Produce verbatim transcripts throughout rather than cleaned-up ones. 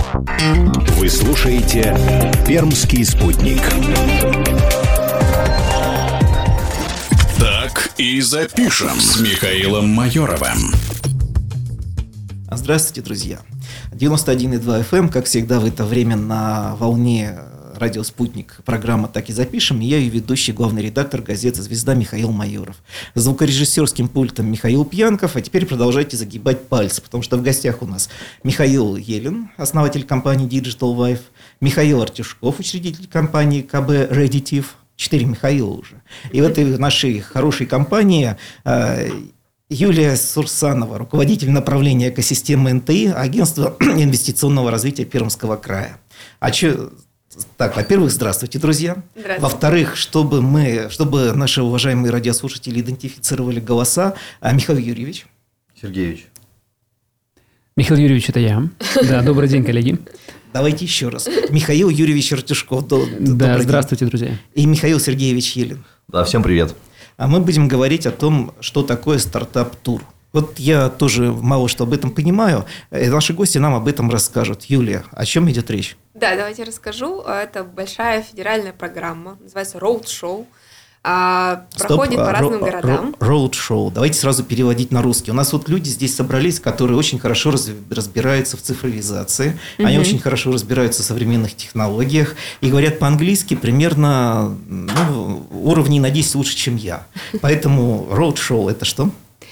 Вы слушаете «Пермский спутник». Так и запишем с Михаилом Майоровым. Здравствуйте, друзья. девяносто один и два эф эм, как всегда, в это время на волне радио «Спутник», программа «Так и запишем». И я ее ведущий, главный редактор газеты «Звезда» Михаил Майоров. За звукорежиссерским пультом Михаил Пьянков. А теперь продолжайте загибать пальцы, потому что в гостях у нас Михаил Елин, основатель компании Digital Life, Михаил Артюшков, учредитель компании ка бэ Redditive. Четыре Михаила уже. И в этой нашей хорошей компании э, Юлия Сурсанова, руководитель направления экосистемы эн тэ и, агентства инвестиционного развития Пермского края. А че... Так, во-первых, здравствуйте, друзья. Здравствуйте. Во-вторых, чтобы мы, чтобы наши уважаемые радиослушатели идентифицировали голоса, Михаил Юрьевич. Сергеевич. Михаил Юрьевич, это я. Да, добрый день, коллеги. Давайте еще раз. Михаил Юрьевич Артюшков. Да, здравствуйте, день. Друзья. И Михаил Сергеевич Елин. Да, всем привет. А мы будем говорить о том, что такое стартап-тур. Вот я тоже мало что об этом понимаю. И наши гости нам об этом расскажут. Юлия, о чем идет речь? Да, давайте расскажу. Это большая федеральная программа, называется Roadshow. Проходит Стоп, по разным ро- городам. Roadshow. Давайте сразу переводить на русский. У нас вот люди здесь собрались, которые очень хорошо раз, разбираются в цифровизации. Угу. Они очень хорошо разбираются в современных технологиях. И говорят по-английски примерно ну, уровней на десять лучше, чем я. Поэтому Roadshow – это что?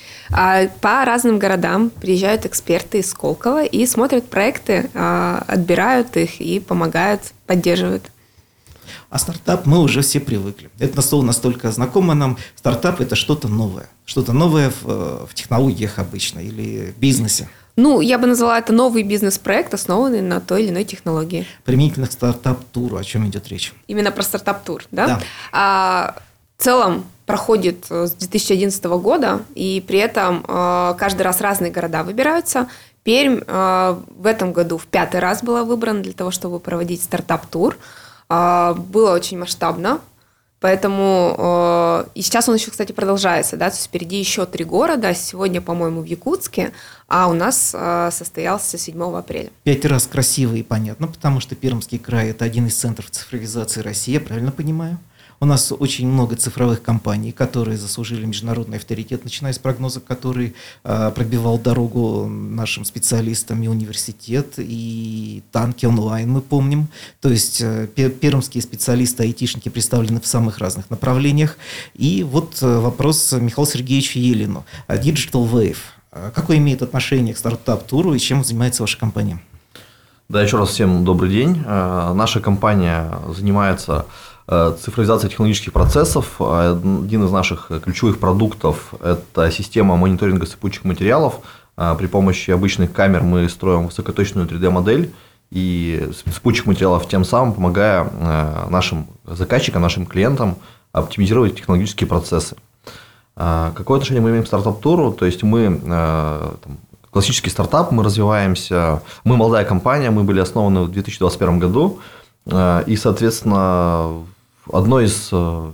По разным городам приезжают эксперты из Сколково и смотрят проекты, отбирают их и помогают, поддерживают. А стартап мы уже все привыкли. Это слово настолько знакомо нам. Стартап – это что-то новое. Что-то новое в, в технологиях обычно или в бизнесе. Ну, я бы назвала это новый бизнес-проект, основанный на той или иной технологии. Применительно к стартап-туру, о чем идет речь? Именно про стартап-тур, да? Да. А, в целом проходит с две тысячи одиннадцатого года, и при этом каждый раз разные города выбираются. Пермь в этом году в пятый раз была выбрана для того, чтобы проводить стартап-тур. Было очень масштабно, поэтому и сейчас он еще, кстати, продолжается, да, то есть впереди еще три города, сегодня, по-моему, в Якутске, а у нас состоялся седьмого апреля. Пять раз красиво и понятно, потому что Пермский край – это один из центров цифровизации России, я правильно понимаю? У нас очень много цифровых компаний, которые заслужили международный авторитет, начиная с прогноза, который э, пробивал дорогу нашим специалистам и университет, и танки онлайн, мы помним. То есть э, пермские специалисты, айтишники представлены в самых разных направлениях. И вот э, вопрос Михаилу Сергеевичу Елину. Digital Wave. Какое имеет отношение к стартап-туру и чем занимается ваша компания? Да, еще раз всем добрый день. Наша компания занимается цифровизацией технологических процессов. Один из наших ключевых продуктов – это система мониторинга сыпучих материалов. При помощи обычных камер мы строим высокоточную три дэ-модель и сыпучих материалов, тем самым помогая нашим заказчикам, нашим клиентам оптимизировать технологические процессы. Какое отношение мы имеем к стартап-туру? То есть мы там, классический стартап, мы развиваемся, мы молодая компания, мы были основаны в две тысячи двадцать первом году, и, соответственно, одно из,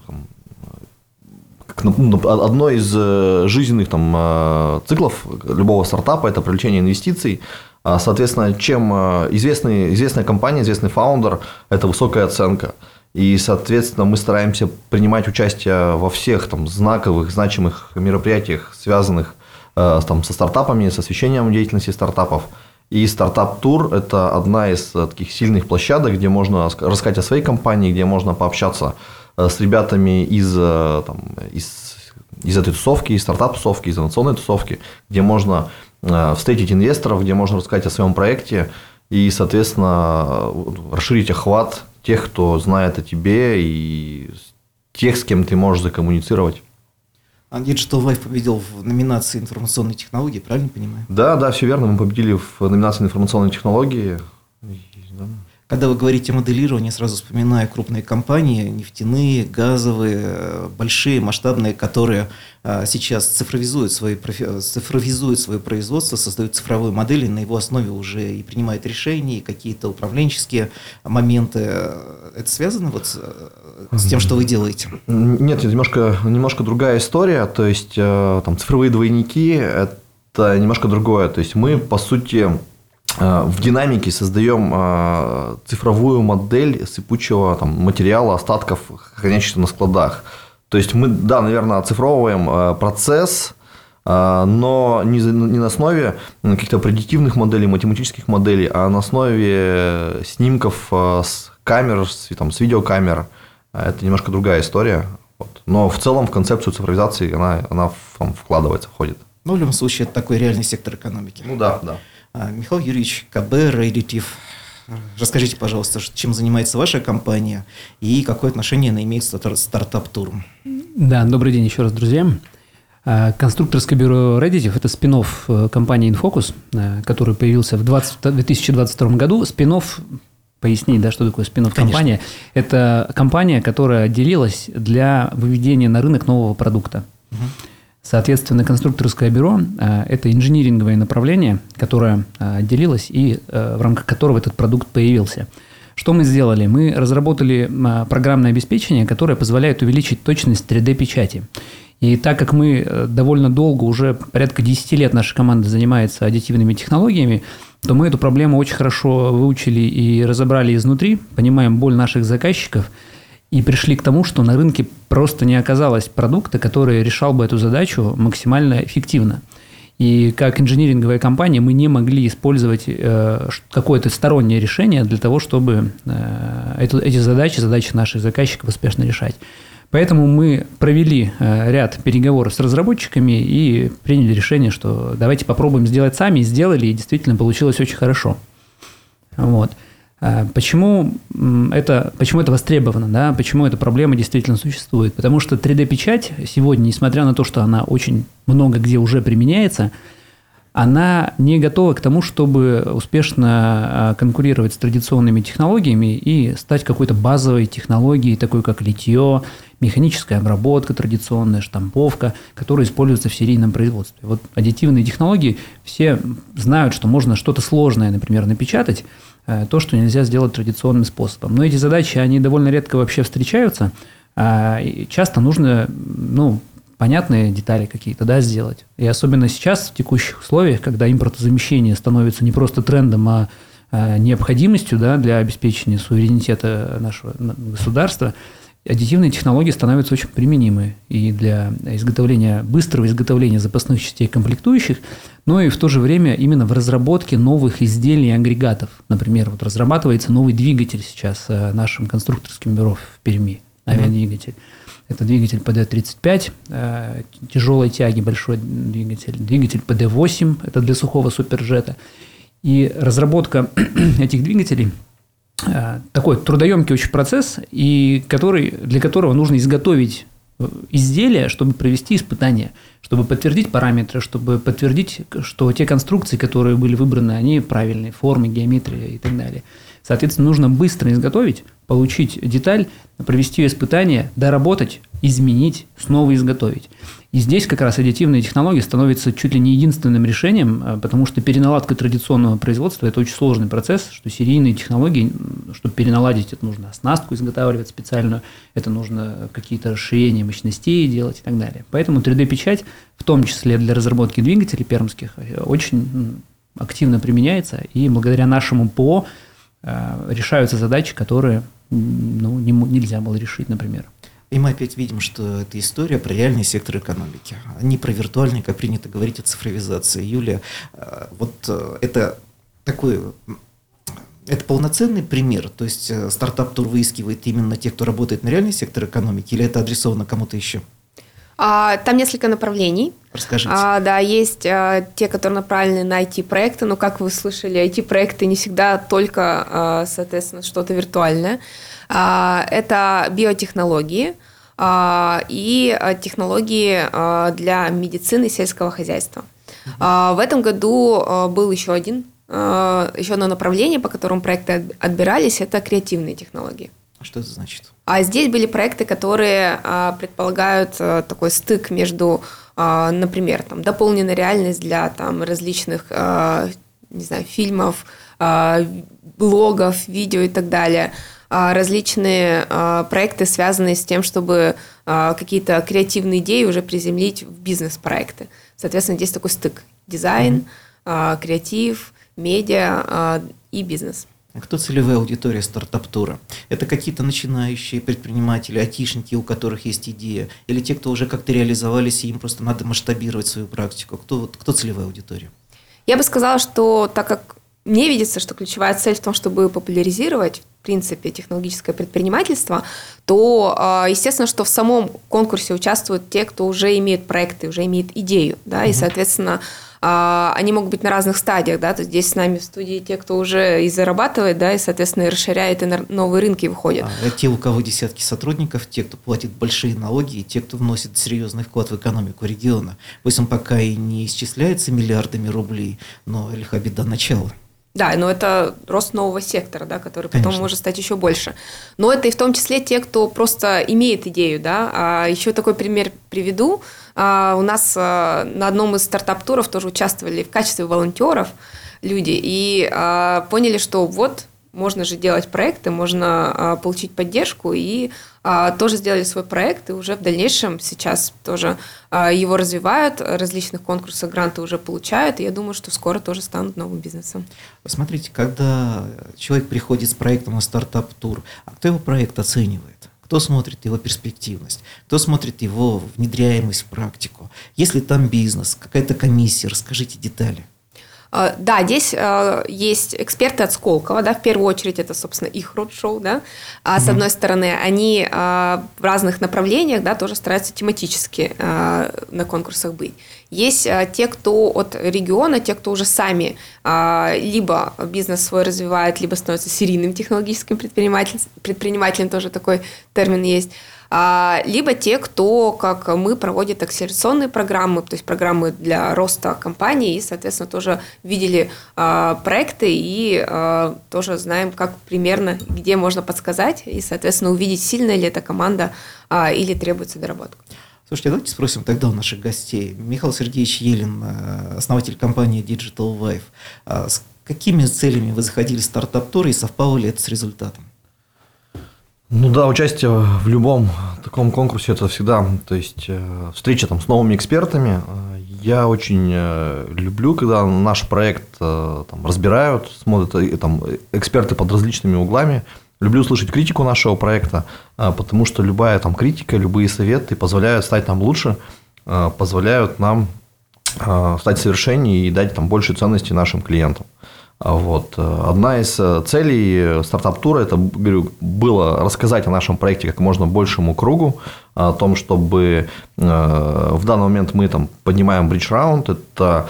одно из жизненных там, циклов любого стартапа – это привлечение инвестиций. Соответственно, чем известный, известная компания, известный фаундер – это высокая оценка. И, соответственно, мы стараемся принимать участие во всех там, знаковых, значимых мероприятиях, связанных там, со стартапами, с освещением деятельности стартапов. И стартап-тур – это одна из таких сильных площадок, где можно рассказать о своей компании, где можно пообщаться с ребятами из, там, из, из этой тусовки, из стартап-тусовки, из инновационной тусовки, где можно встретить инвесторов, где можно рассказать о своем проекте и, соответственно, расширить охват тех, кто знает о тебе, и тех, с кем ты можешь закоммуницировать. Digital Life победил в номинации информационные технологии, правильно понимаю? Да, да, все верно. Мы победили в номинации информационные технологии. Когда вы говорите моделирование, сразу вспоминаю крупные компании, нефтяные, газовые, большие, масштабные, которые сейчас цифровизуют свои, цифровизуют свое производство, создают цифровые модели, на его основе уже и принимают решения, и какие-то управленческие моменты. Это связано вот с, с тем, что вы делаете? Нет, немножко, немножко другая история. То есть, там, цифровые двойники – это немножко другое. То есть, мы, по сути, в динамике создаем цифровую модель сыпучего там, материала, остатков, хранящихся на складах. То есть мы, да, наверное, оцифровываем процесс, но не на основе каких-то предиктивных моделей, математических моделей, а на основе снимков с камер, с, там, с видеокамер. Это немножко другая история. Вот. Но в целом в концепцию цифровизации она, она там, вкладывается, входит. Ну, в любом случае, это такой реальный сектор экономики. Ну да, да. Михаил Юрьевич, КБ Radiotive. Расскажите, пожалуйста, чем занимается ваша компания и какое отношение она имеет к стартап-туру? Да, добрый день еще раз, друзья. Конструкторское бюро Radiotive – это спин-офф компании Infocus, который появился в две тысячи двадцать втором году. Спин-офф, пояснить, да, что такое спин-офф компания. Это компания, которая отделилась для выведения на рынок нового продукта. Угу. Соответственно, конструкторское бюро – это инжиниринговое направление, которое отделилось и в рамках которого этот продукт появился. Что мы сделали? Мы разработали программное обеспечение, которое позволяет увеличить точность три дэ-печати. И так как мы довольно долго, уже порядка десять лет наша команда занимается аддитивными технологиями, то мы эту проблему очень хорошо выучили и разобрали изнутри, понимаем боль наших заказчиков – и пришли к тому, что на рынке просто не оказалось продукта, который решал бы эту задачу максимально эффективно. И как инжиниринговая компания мы не могли использовать какое-то стороннее решение для того, чтобы эти задачи, задачи наших заказчиков успешно решать. Поэтому мы провели ряд переговоров с разработчиками и приняли решение, что давайте попробуем сделать сами. Сделали, и действительно получилось очень хорошо. Вот. Почему это, почему это востребовано, да? Почему эта проблема действительно существует? Потому что три дэ-печать сегодня, несмотря на то, что она очень много где уже применяется, она не готова к тому, чтобы успешно конкурировать с традиционными технологиями и стать какой-то базовой технологией, такой как литье, механическая обработка традиционная, штамповка, которая используется в серийном производстве. Вот аддитивные технологии, все знают, что можно что-то сложное, например, напечатать, то, что нельзя сделать традиционным способом. Но эти задачи, они довольно редко вообще встречаются, и часто нужно, ну, понятные детали какие-то, да, сделать. И особенно сейчас, в текущих условиях, когда импортозамещение становится не просто трендом, а необходимостью, да, для обеспечения суверенитета нашего государства, аддитивные технологии становятся очень применимы и для изготовления, быстрого изготовления запасных частей комплектующих, но и в то же время именно в разработке новых изделий и агрегатов. Например, вот разрабатывается новый двигатель сейчас нашим конструкторским бюро в Перми, авиадвигатель. Это двигатель пэ дэ тридцать пять, тяжелой тяги, большой двигатель. Двигатель пэ дэ восемь, это для сухого суперджета. И разработка этих двигателей такой трудоемкий очень процесс, и который, для которого нужно изготовить изделия, чтобы провести испытания, чтобы подтвердить параметры, чтобы подтвердить, что те конструкции, которые были выбраны, они правильные, формы, геометрия и так далее. Соответственно, нужно быстро изготовить, получить деталь, провести испытания, доработать, изменить, снова изготовить. И здесь как раз аддитивные технологии становятся чуть ли не единственным решением, потому что переналадка традиционного производства – это очень сложный процесс, что серийные технологии, чтобы переналадить, это нужно оснастку изготавливать специальную, это нужно какие-то расширения мощностей делать и так далее. Поэтому три дэ-печать, в том числе для разработки двигателей пермских, очень активно применяется, и благодаря нашему ПО решаются задачи, которые, ну, не, нельзя было решить, например. И мы опять видим, что это история про реальный сектор экономики, а не про виртуальный, как принято говорить, о цифровизации. Юлия, вот это такой, это полноценный пример, то есть стартап-тур выискивает именно тех, кто работает на реальный сектор экономики, или это адресовано кому-то еще? А, там несколько направлений. Расскажите. А, да, есть а, те, которые направлены на ай ти-проекты, но, как вы слышали, ай ти-проекты не всегда только, а, соответственно, что-то виртуальное. А, это биотехнологии а, и технологии а, для медицины и сельского хозяйства. Uh-huh. А, в этом году а, был еще один, а, еще одно направление, по которому проекты отбирались, это креативные технологии. Что это значит? А здесь были проекты, которые а, предполагают а, такой стык между, а, например, там, дополненная реальность для там, различных а, не знаю, фильмов, а, блогов, видео и так далее. А, различные а, проекты, связанные с тем, чтобы а, какие-то креативные идеи уже приземлить в бизнес-проекты. Соответственно, здесь такой стык. Дизайн, mm-hmm. а, креатив, медиа и бизнес. Кто целевая аудитория стартап-тура? Это какие-то начинающие предприниматели, айтишники, у которых есть идея, или те, кто уже как-то реализовались, и им просто надо масштабировать свою практику? Кто, кто целевая аудитория? Я бы сказала, что так как мне видится, что ключевая цель в том, чтобы популяризировать, в принципе, технологическое предпринимательство, то, естественно, что в самом конкурсе участвуют те, кто уже имеет проекты, уже имеет идею, да, и, соответственно, они могут быть на разных стадиях, да, то есть здесь с нами в студии те, кто уже и зарабатывает, да, и, соответственно, и расширяет, и на новые рынки выходят. А те, у кого десятки сотрудников, те, кто платит большие налоги, и те, кто вносит серьезный вклад в экономику региона. Пусть он пока и не исчисляется миллиардами рублей, но лиха беда начала. Да, но это рост нового сектора, да, который потом Конечно. может стать еще больше. Но это и в том числе те, кто просто имеет идею. Да. А еще такой пример приведу. А у нас а, на одном из стартап-туров тоже участвовали в качестве волонтеров люди и а, поняли, что вот можно же делать проекты, можно а, получить поддержку, и а, тоже сделали свой проект, и уже в дальнейшем сейчас тоже а, его развивают, различных конкурсах гранты уже получают, и я думаю, что скоро тоже станут новым бизнесом. Смотрите, когда человек приходит с проектом на стартап-тур, а кто его проект оценивает? Кто смотрит его перспективность? Кто смотрит его внедряемость в практику? Есть ли там бизнес, какая-то комиссия? Расскажите детали. Да, здесь есть эксперты от Сколково, да, в первую очередь это, собственно, их роуд-шоу, да, а с одной стороны, они в разных направлениях, да, тоже стараются тематически на конкурсах быть. Есть те, кто от региона, те, кто уже сами либо бизнес свой развивает, либо становится серийным технологическим предпринимателем, предпринимателем, тоже такой термин есть, либо те, кто, как мы, проводит акселерационные программы, то есть программы для роста компании, и, соответственно, тоже видели проекты и тоже знаем, как примерно, где можно подсказать, и, соответственно, увидеть, сильная ли эта команда или требуется доработка. Слушайте, давайте спросим тогда у наших гостей. Михаил Сергеевич Елин, основатель компании Digital Wave. С какими целями вы заходили в стартап-тур и совпало ли это с результатом? Ну да, участие в любом таком конкурсе – это всегда, то есть встреча там с новыми экспертами. Я очень люблю, когда наш проект там разбирают, смотрят там эксперты под различными углами. Люблю слышать критику нашего проекта, потому что любая там критика, любые советы позволяют стать нам лучше, позволяют нам стать совершеннее и дать там больше ценности нашим клиентам. Вот. Одна из целей стартап-тура это, говорю, было рассказать о нашем проекте как можно большему кругу, о том, чтобы в данный момент мы там поднимаем бридж-раунд, это,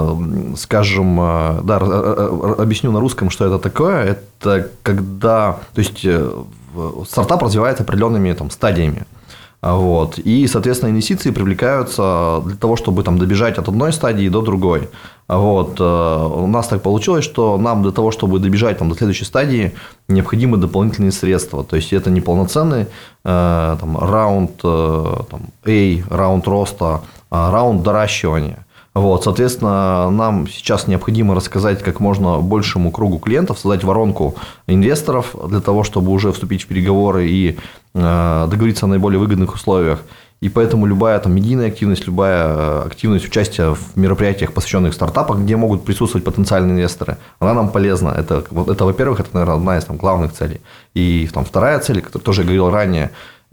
скажем, да, объясню на русском, что это такое, это когда, то есть стартап развивается определенными там стадиями. Вот. И, соответственно, инвестиции привлекаются для того, чтобы там, добежать от одной стадии до другой. Вот. У нас так получилось, что нам для того, чтобы добежать там, до следующей стадии, необходимы дополнительные средства. То есть, это не полноценный э, там, раунд э, там, A, раунд роста, а раунд доращивания. Вот, соответственно, нам сейчас необходимо рассказать как можно большему кругу клиентов, создать воронку инвесторов для того, чтобы уже вступить в переговоры и э, договориться о наиболее выгодных условиях. И поэтому любая там, медийная активность, любая активность участия в мероприятиях, посвященных стартапам, где могут присутствовать потенциальные инвесторы, она нам полезна. Это, это во-первых, это, наверное, одна из там, главных целей. И там, вторая цель, которую тоже я говорил ранее,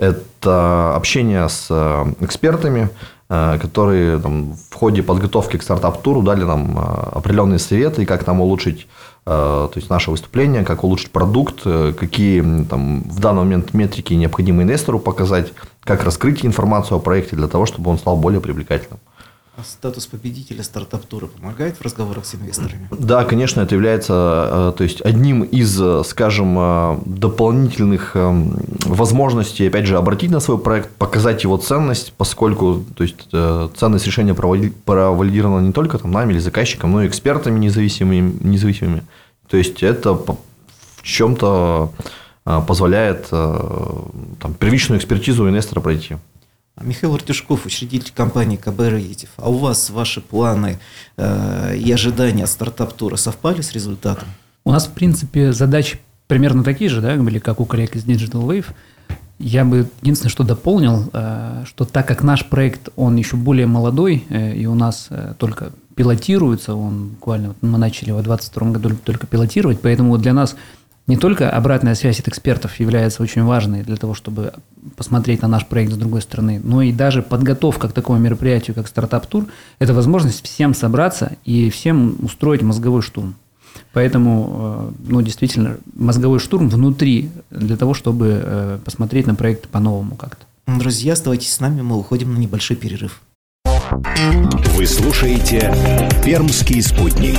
это общение с экспертами, которые там, в ходе подготовки к стартап-туру дали нам определенные советы, как там улучшить то есть, наше выступление, как улучшить продукт, какие там, в данный момент метрики необходимо инвестору показать, как раскрыть информацию о проекте для того, чтобы он стал более привлекательным. А статус победителя стартап-тура помогает в разговорах с инвесторами? Да, конечно, это является то есть, одним из, скажем, дополнительных возможностей, опять же, обратить на свой проект, показать его ценность, поскольку то есть, ценность решения провалидирована не только там, нами или заказчиком, но и экспертами независимыми. независимыми. То есть, это в чем-то позволяет там, первичную экспертизу инвестора пройти. Михаил Артюшков, учредитель компании КБ Redditive. А у вас ваши планы э, и ожидания от стартап-тура совпали с результатом? У нас, в принципе, задачи примерно такие же, да, были, как у коллег из Digital Wave. Я бы единственное, что дополнил, э, что так как наш проект, он еще более молодой, э, и у нас э, только пилотируется, он буквально вот мы начали его в двадцать втором году только пилотировать, поэтому для нас не только обратная связь от экспертов является очень важной для того, чтобы посмотреть на наш проект с другой стороны, но и даже подготовка к такому мероприятию, как стартап-тур, это возможность всем собраться и всем устроить мозговой штурм. Поэтому, ну, действительно, мозговой штурм внутри для того, чтобы посмотреть на проект по-новому как-то. Друзья, оставайтесь с нами, мы уходим на небольшой перерыв. Вы слушаете «Пермский спутник».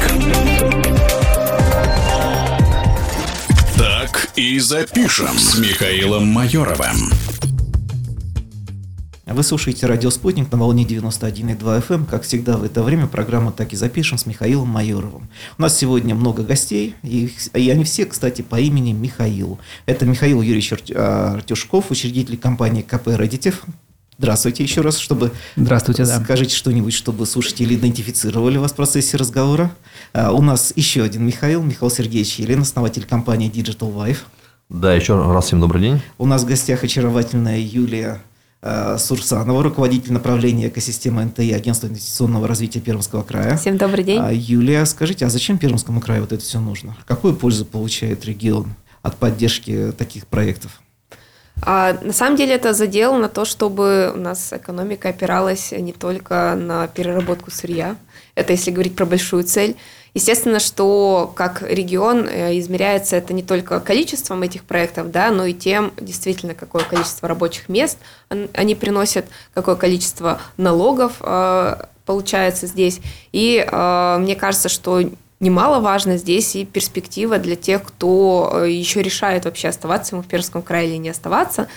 Так и запишем с Михаилом Майоровым. Вы слушаете радио «Спутник» на волне девяносто один и два эф эм. Как всегда в это время программа «Так и запишем» с Михаилом Майоровым. У нас сегодня много гостей, и, и они все, кстати, по имени Михаил. Это Михаил Юрьевич Артюшков, учредитель компании ка пэ Redditive. Здравствуйте еще раз, чтобы... Здравствуйте, да. Скажите что-нибудь, чтобы слушатели идентифицировали вас в процессе разговора. А, у нас еще один Михаил, Михаил Сергеевич Елен, основатель компании Digital Life. Да, еще раз всем добрый день. У нас в гостях очаровательная Юлия э, Сурсанова, руководитель направления экосистемы эн тэ и Агентства инвестиционного развития Пермского края. Всем добрый день. А, Юлия, скажите, а зачем Пермскому краю вот это все нужно? Какую пользу получает регион от поддержки таких проектов? А, на самом деле это задел на то, чтобы у нас экономика опиралась не только на переработку сырья. Это если говорить про большую цель. Естественно, что как регион измеряется это не только количеством этих проектов, да, но и тем, действительно, какое количество рабочих мест они приносят, какое количество налогов э, получается здесь. И э, мне кажется, что немаловажно здесь и перспектива для тех, кто еще решает вообще оставаться ему в Пермском крае или не оставаться.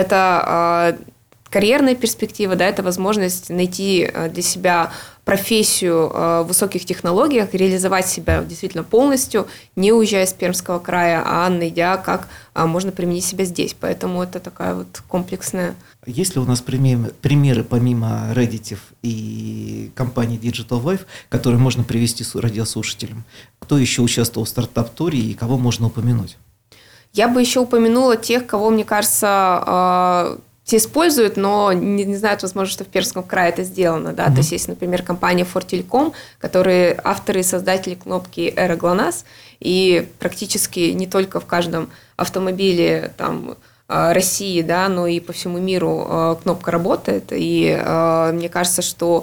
Это э, карьерная перспектива, да, это возможность найти для себя профессию в высоких технологиях, реализовать себя действительно полностью, не уезжая из Пермского края, а найдя, как можно применить себя здесь. Поэтому это такая вот комплексная. Есть ли у нас примеры, примеры помимо Redditive и компании Digital Life, которые можно привести радиослушателям? Кто еще участвовал в стартап-туре и кого можно упомянуть? Я бы еще упомянула тех, кого, мне кажется, все используют, но не, не знают, возможно, что в Пермском крае это сделано. Да? Mm-hmm. То есть есть, например, компания Фортелеком, которые авторы и создатели кнопки Эра ГЛОНАСС, и практически не только в каждом автомобиле там, России, да, но и по всему миру кнопка работает. И мне кажется, что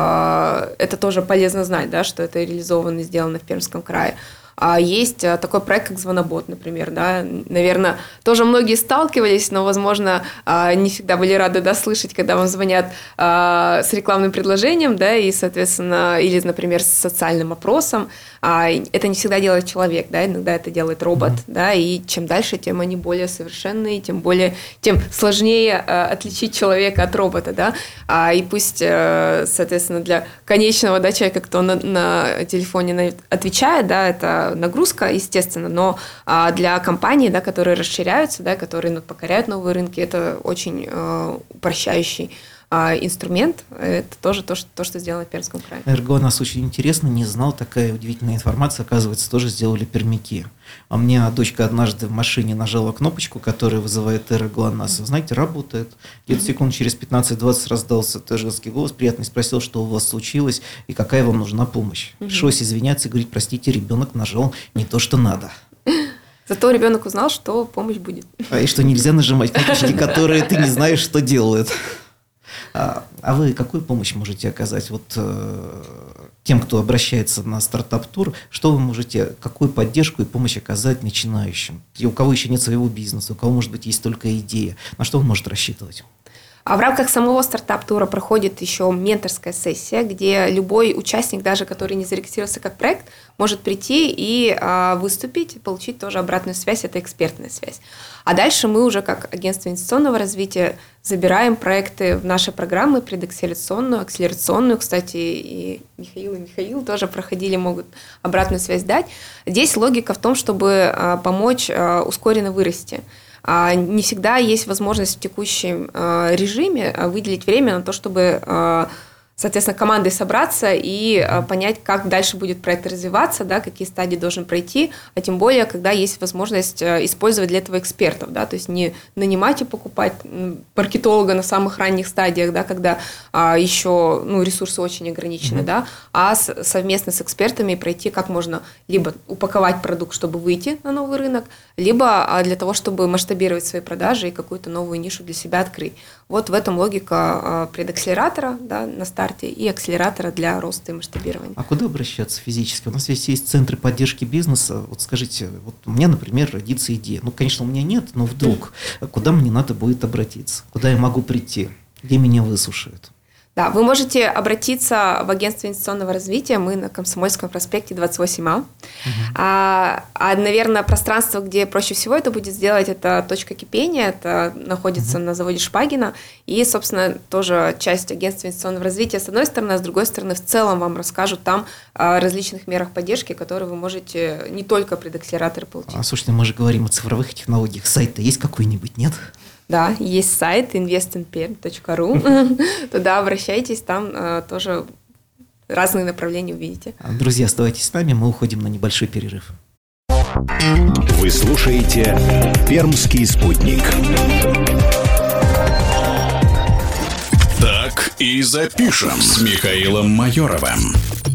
это тоже полезно знать, да, что это реализовано и сделано в Пермском крае. Есть такой проект, как Звонобот, например. Да? Наверное, тоже многие сталкивались, но, возможно, не всегда были рады да, слышать, когда вам звонят с рекламным предложением, да, и, соответственно, или, например, с социальным опросом. Это не всегда делает человек, да, иногда это делает робот. Mm-hmm. Да, и чем дальше, тем они более совершенные, тем, более, тем сложнее отличить человека от робота. Да? И пусть, соответственно, для конечного да, человека, кто на, на телефоне отвечает, да, это нагрузка, естественно, но а, для компаний, да, которые расширяются, да, которые ну, покоряют новые рынки, это очень э, упрощающий э, инструмент. Это тоже то, что, то, что сделано в Пермском крае. Эрго нас очень интересно, не знал, такая удивительная информация, оказывается, тоже сделали пермяки. А у меня дочка однажды в машине нажала кнопочку, которая вызывает ЭРГО-АНАС. Знаете, работает. Где-то секунд через пятнадцать-двадцать раздался женский голос, приятный, спросил, что у вас случилось и какая вам нужна помощь. Угу. Пришлось извиняться и говорить, простите, ребенок нажал не то, что надо. Зато ребенок узнал, что помощь будет. А и что нельзя нажимать кнопочки, которые ты не знаешь, что делают. А, а вы какую помощь можете оказать вот э, тем, кто обращается на стартап-тур? Что вы можете, какую поддержку и помощь оказать начинающим? И у кого еще нет своего бизнеса, у кого, может быть, есть только идея. На что он может рассчитывать? А в рамках самого стартап-тура проходит еще менторская сессия, где любой участник, даже который не зарегистрировался как проект, может прийти и а, выступить, получить тоже обратную связь, это экспертная связь. А дальше мы уже как агентство инвестиционного развития забираем проекты в наши программы предакселерационную, акселерационную. Кстати, и Михаил, и Михаил тоже проходили, могут обратную связь дать. Здесь логика в том, чтобы а, помочь а, ускоренно вырасти. Не всегда есть возможность в текущем режиме выделить время на то, чтобы соответственно, командой собраться и а, понять, как дальше будет проект развиваться, да, какие стадии должен пройти, а тем более, когда есть возможность а, использовать для этого экспертов, да, то есть не нанимать и покупать маркетолога на самых ранних стадиях, да, когда а, еще ну, ресурсы очень ограничены, mm-hmm. да, а с, совместно с экспертами пройти, как можно либо упаковать продукт, чтобы выйти на новый рынок, либо а, для того, чтобы масштабировать свои продажи и какую-то новую нишу для себя открыть. Вот в этом логика а, предакселератора, да, на старте и акселератора для роста и масштабирования. А куда обращаться физически? У нас здесь есть центры поддержки бизнеса. Вот скажите, вот у меня, например, родится идея. Ну, конечно, у меня нет, но вдруг. Куда мне надо будет обратиться? Куда я могу прийти? Где меня выслушают? Да, вы можете обратиться в агентство инвестиционного развития. Мы на Комсомольском проспекте двадцать восемь А. Угу. А, а, наверное, пространство, где проще всего это будет сделать, это точка кипения. Это находится угу. на заводе Шпагина. И, собственно, тоже часть агентства инвестиционного развития с одной стороны, а с другой стороны, в целом вам расскажут там о различных мерах поддержки, которые вы можете не только предакселераторы получить. А, слушайте, мы же говорим о цифровых технологиях. Сайт-то есть какой-нибудь, нет? Да, есть сайт инвест ин пермь точка ру. Туда обращайтесь, там э, тоже разные направления увидите. Друзья, оставайтесь с нами, мы уходим на небольшой перерыв. Вы слушаете «Пермский спутник». Так и запишем с Михаилом Майоровым.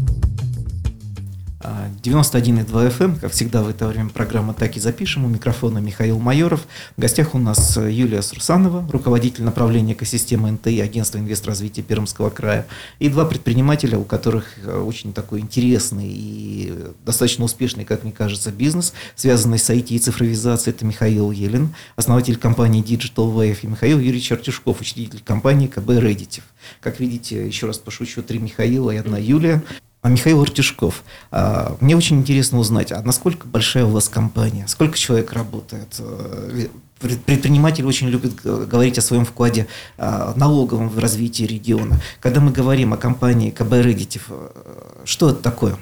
девяносто один и два эф эм, как всегда в это время программа «Так и запишем». У микрофона Михаил Майоров. В гостях у нас Юлия Сурсанова, руководитель направления экосистемы эн тэ и агентства инвестразвития Пермского края. И два предпринимателя, у которых очень такой интересный и достаточно успешный, как мне кажется, бизнес, связанный с ай ти и цифровизацией. Это Михаил Елин, основатель компании Digital Wave, и Михаил Юрьевич Артюшков, учредитель компании ка бэ Redditive. Как видите, еще раз пошучу, три Михаила и одна Юлия. А Михаил Артюшков, мне очень интересно узнать, а насколько большая у вас компания, сколько человек работает? Предприниматели очень любят говорить о своем вкладе налоговом в развитие региона. Когда мы говорим о компании ка бэ Redditive, что это такое?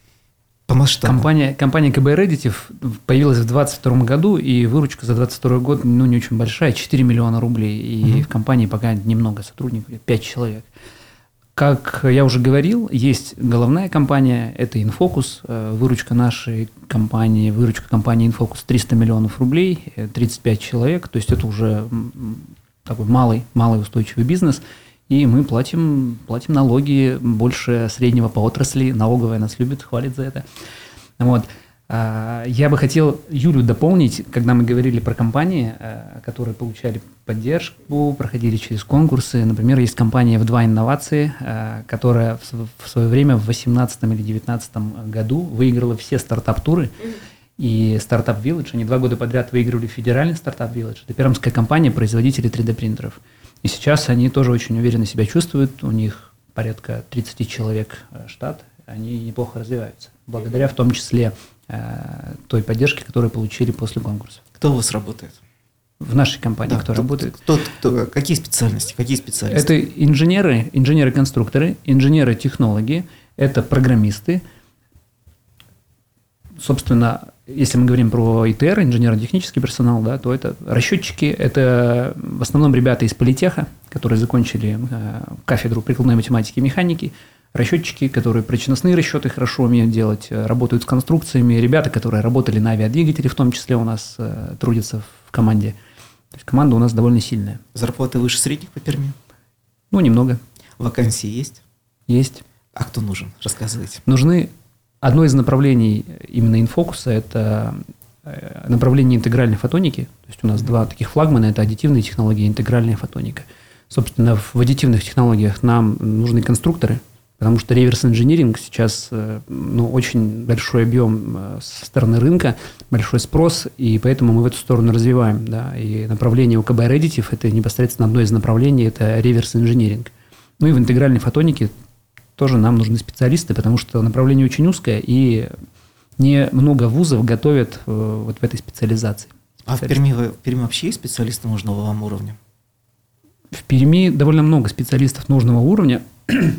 По масштабу. Компания, компания ка бэ Redditive появилась в двадцать втором году, и выручка за двадцать второй год ну, не очень большая, четыре миллиона рублей. И угу. в компании пока немного сотрудников, пять человек. Как я уже говорил, есть головная компания, это Infocus. Выручка нашей компании, выручка компании Infocus триста миллионов рублей, тридцать пять человек. То есть это уже такой малый, малый устойчивый бизнес. И мы платим, платим налоги больше среднего по отрасли. Налоговая нас любит, хвалит за это. Вот. Я бы хотел Юлю дополнить, когда мы говорили про компании, которые получали поддержку, проходили через конкурсы. Например, есть компания эф два Инновации, которая в свое время в две тысячи восемнадцатом или две тысячи девятнадцатом году выиграла все стартап-туры. И Startup Village, они два года подряд выигрывали федеральный Startup Village. Это пермская компания производителей три дэ-принтеров. И сейчас они тоже очень уверенно себя чувствуют. У них порядка тридцать человек штат. Они неплохо развиваются. Благодаря в том числе той поддержки, которую получили после конкурса. Кто у вас работает? В нашей компании да, кто, кто работает? Кто, кто, какие специальности? Какие специалисты? Это инженеры, инженеры-конструкторы, инженеры-технологи, это программисты. Собственно, если мы говорим про и тэ эр, инженерно-технический персонал, да, то это расчетчики, это в основном ребята из политеха, которые закончили кафедру прикладной математики и механики, расчетчики, которые причинностные расчеты хорошо умеют делать, работают с конструкциями, ребята, которые работали на авиадвигателе, в том числе у нас э, трудятся в команде. То есть команда у нас довольно сильная. Зарплаты выше средних по Перми? Ну, немного. Вакансии есть? Есть. А кто нужен? Рассказывайте. Нужны... Одно из направлений именно инфокуса – это направление интегральной фотоники. То есть у нас mm-hmm. два таких флагмана – это аддитивные технологии и интегральная фотоника. Собственно, в аддитивных технологиях нам нужны конструкторы, потому что реверс-инжиниринг сейчас ну, очень большой объем со стороны рынка, большой спрос, и поэтому мы в эту сторону развиваем. Да. И направление у ка бэ Redditive – это непосредственно одно из направлений, это реверс-инжиниринг. Ну и в интегральной фотонике тоже нам нужны специалисты, потому что направление очень узкое, и не много вузов готовят вот в этой специализации. А в Перми, в Перми вообще есть специалисты нужного вам уровня? В Перми довольно много специалистов нужного уровня.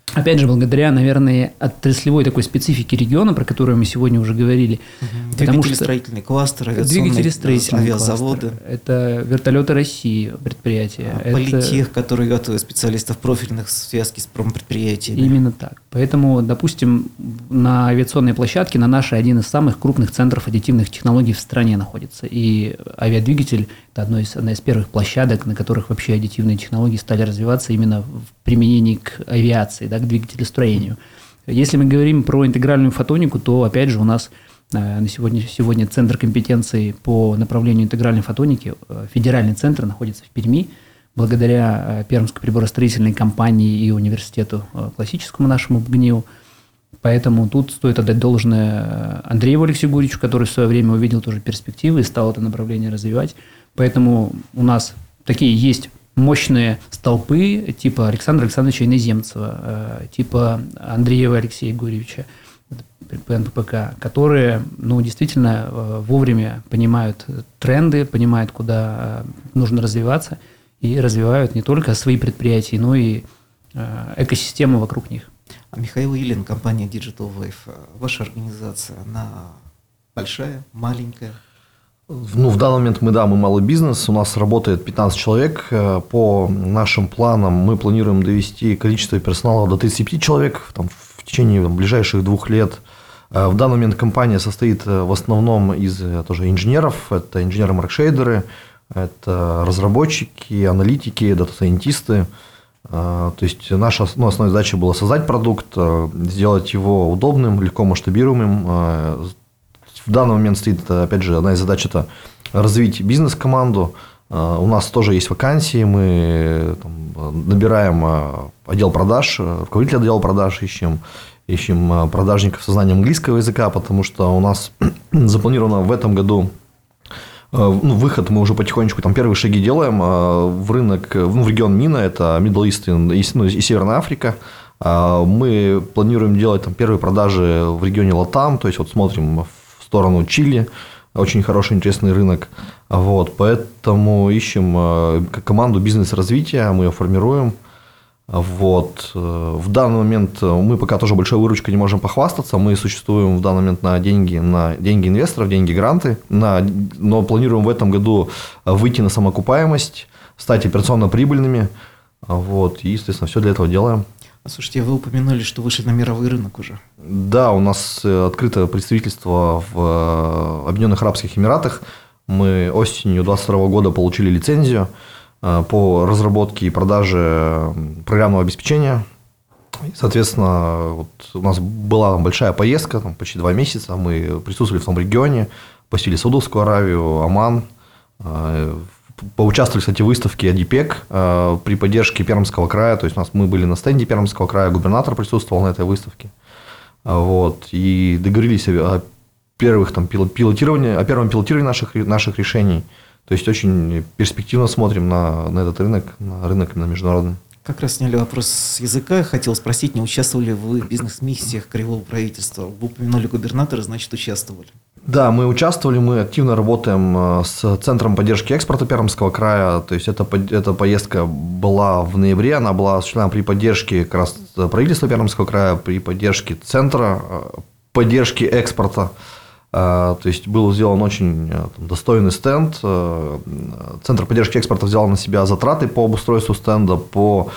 Опять же, благодаря, наверное, отраслевой такой специфике региона, про которую мы сегодня уже говорили. Угу. Потому Двигатели что строительный кластер, авиационный, двигатели строительный авиазаводы. кластер, это вертолеты России предприятия. А, это... Политех, который готовит специалистов профильных в связке с промпредприятиями. Именно так. Поэтому, допустим, на авиационной площадке на нашей один из самых крупных центров аддитивных технологий в стране находится. И авиадвигатель – это одно из, одна из первых площадок, на которых вообще аддитивные технологии стали развиваться именно в применении к авиации, да, к двигателестроению. Если мы говорим про интегральную фотонику, то, опять же, у нас на сегодня, сегодня центр компетенции по направлению интегральной фотоники, федеральный центр, находится в Перми, благодаря Пермской приборостроительной компании и университету классическому нашему БГНИУ. Поэтому тут стоит отдать должное Андрею Алексею Гурьевичу, который в свое время увидел тоже перспективы и стал это направление развивать. Поэтому у нас такие есть мощные столпы типа Александра Александровича Иноземцева, типа Андреева Алексея Гурьевича, эн пэ пэ ка, которые ну, действительно вовремя понимают тренды, понимают, куда нужно развиваться, и развивают не только свои предприятия, но и экосистему вокруг них. Михаил Илин, компания Digital Wave. Ваша организация, она большая, маленькая? Ну, в данный момент мы, да, мы малый бизнес, у нас работает пятнадцать человек. По нашим планам мы планируем довести количество персонала до тридцати пяти человек там, в течение ближайших двух лет. В данный момент компания состоит в основном из тоже инженеров, это инженеры-маркшейдеры, это разработчики, аналитики, дата-сайентисты. То есть наша ну, основная задача была создать продукт, сделать его удобным, легко масштабируемым. В данный момент стоит, опять же, одна из задач – это развить бизнес-команду. У нас тоже есть вакансии, мы там, набираем отдел продаж, руководителя отдела продаж ищем, ищем продажников со знанием английского языка, потому что у нас запланировано в этом году ну, выход, мы уже потихонечку там первые шаги делаем в рынок, ну, в регион МИНА, это Middle East и, ну, и Северная Африка. Мы планируем делать там первые продажи в регионе Латам, то есть вот смотрим в сторону Чили, очень хороший, интересный рынок. Вот, поэтому ищем команду бизнес-развития, мы ее формируем. Вот. В данный момент мы пока тоже большой выручкой не можем похвастаться. Мы существуем в данный момент на деньги, на деньги инвесторов, деньги гранты, на, но планируем в этом году выйти на самоокупаемость, стать операционно прибыльными. Вот. И, естественно, все для этого делаем. Слушайте, вы упомянули, что вышли на мировой рынок уже. Да, у нас открыто представительство в Объединенных Арабских Эмиратах. Мы осенью две тысячи двадцать второго года получили лицензию по разработке и продаже программного обеспечения. Соответственно, вот у нас была большая поездка, там, почти два месяца. Мы присутствовали в том регионе, посетили Саудовскую Аравию, Оман. Поучаствовали, кстати, в выставке Адипек при поддержке Пермского края. То есть у нас мы были на стенде Пермского края, губернатор присутствовал на этой выставке. Вот, и договорились о первых там, пилотировании, о первом пилотировании наших, наших решений. То есть очень перспективно смотрим на, на этот рынок, на рынок на международный. Как раз сняли вопрос с языка. Хотел спросить, не участвовали вы в бизнес-миссиях краевого правительства? Вы упомянули губернатора, значит, участвовали. Да, мы участвовали, мы активно работаем с Центром поддержки экспорта Пермского края. То есть, эта, эта поездка была в ноябре, она была осуществлена при поддержке как раз правительства Пермского края, при поддержке Центра поддержки экспорта. То есть, был сделан очень там, достойный стенд. Центр поддержки экспорта взял на себя затраты по обустройству стенда, по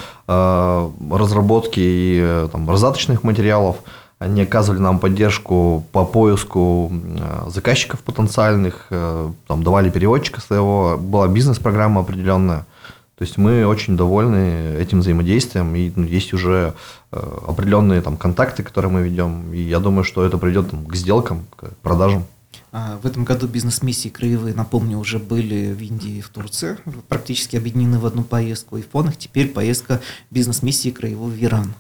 разработке и там, раздаточных материалов. Они оказывали нам поддержку по поиску заказчиков потенциальных, там, давали переводчика своего, была бизнес-программа определенная. То есть, мы очень довольны этим взаимодействием, и ну, есть уже определенные там, контакты, которые мы ведем, и я думаю, что это приведет там, к сделкам, к продажам. А в этом году бизнес-миссии краевые, напомню, уже были в Индии и в Турции, практически объединены в одну поездку, и в фонах теперь поездка бизнес-миссии краевой в Иран.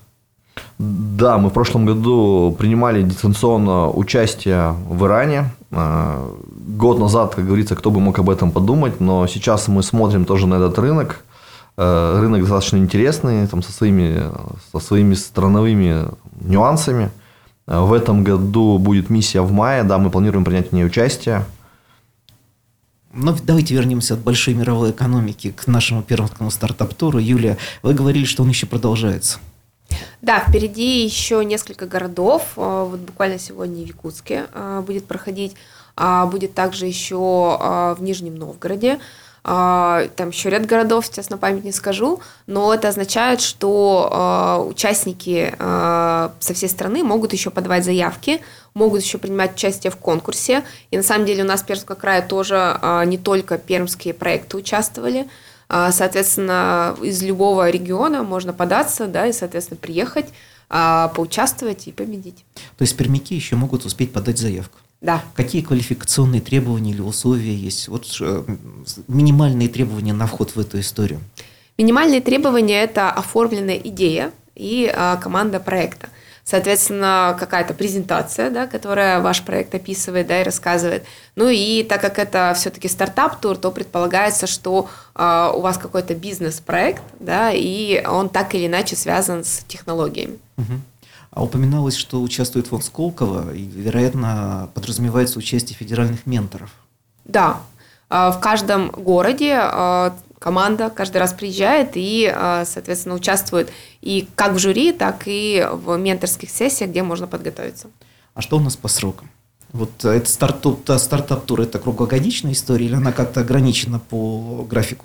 Да, мы в прошлом году принимали дистанционно участие в Иране. Год назад, как говорится, кто бы мог об этом подумать, но сейчас мы смотрим тоже на этот рынок. Рынок достаточно интересный, там, со, своими, со своими страновыми нюансами. В этом году будет миссия в мае, да, мы планируем принять в ней участие. Но давайте вернемся от большой мировой экономики к нашему пермскому стартап-туру. Юлия, вы говорили, что он еще продолжается. Да, впереди еще несколько городов. Вот буквально сегодня в Якутске будет проходить. Будет также еще в Нижнем Новгороде. Там еще ряд городов, сейчас на память не скажу, но это означает, что участники со всей страны могут еще подавать заявки, могут еще принимать участие в конкурсе. И на самом деле у нас в Пермском крае тоже не только пермские проекты участвовали. Соответственно, из любого региона можно податься, да, и, соответственно, приехать, поучаствовать и победить. То есть пермяки еще могут успеть подать заявку? Да. Какие квалификационные требования или условия есть? Вот минимальные требования на вход в эту историю. Минимальные требования – это оформленная идея и а, команда проекта. Соответственно, какая-то презентация, да, которая ваш проект описывает, да, и рассказывает. Ну и так как это все-таки стартап-тур, то предполагается, что а, у вас какой-то бизнес-проект, да, и он так или иначе связан с технологиями. Угу. А упоминалось, что участвует фонд Сколково, и, вероятно, подразумевается участие федеральных менторов. Да, в каждом городе команда каждый раз приезжает и, соответственно, участвует и как в жюри, так и в менторских сессиях, где можно подготовиться. А что у нас по срокам? Вот это стартап, стартап-тур – это круглогодичная история или она как-то ограничена по графику?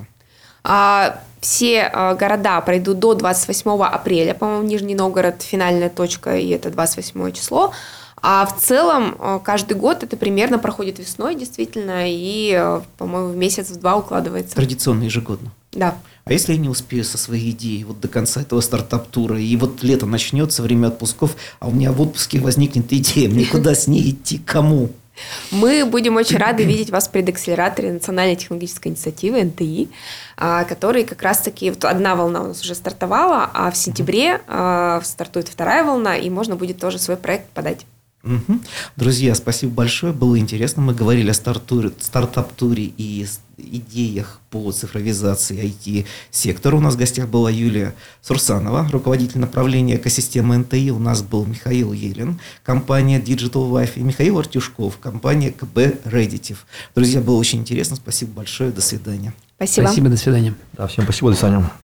Все города пройдут до двадцать восьмого апреля, по-моему, Нижний Новгород финальная точка, и это двадцать восьмое число. А в целом каждый год это примерно проходит весной, действительно, и, по-моему, в месяц, в два укладывается. Традиционно ежегодно? Да. А если я не успею со своей идеей вот до конца этого стартап-тура, и вот лето начнется, время отпусков, а у меня в отпуске возникнет идея, мне куда с ней идти, кому? Мы будем очень рады видеть вас в предакселераторе Национальной технологической инициативы эн тэ и, который как раз-таки, вот одна волна у нас уже стартовала, а в сентябре стартует вторая волна, и можно будет тоже свой проект подать. Угу. Друзья, спасибо большое, было интересно. Мы говорили о стартуре, стартап-туре и идеях по цифровизации ай ти-сектора. У нас в гостях была Юлия Сурсанова, руководитель направления экосистемы эн тэ и. У нас был Михаил Елин, компания Digital Life, и Михаил Артюшков, компания ка бэ Redditive. Друзья, было очень интересно. Спасибо большое. До свидания. Спасибо. Спасибо, до свидания. Да, всем спасибо, до свидания.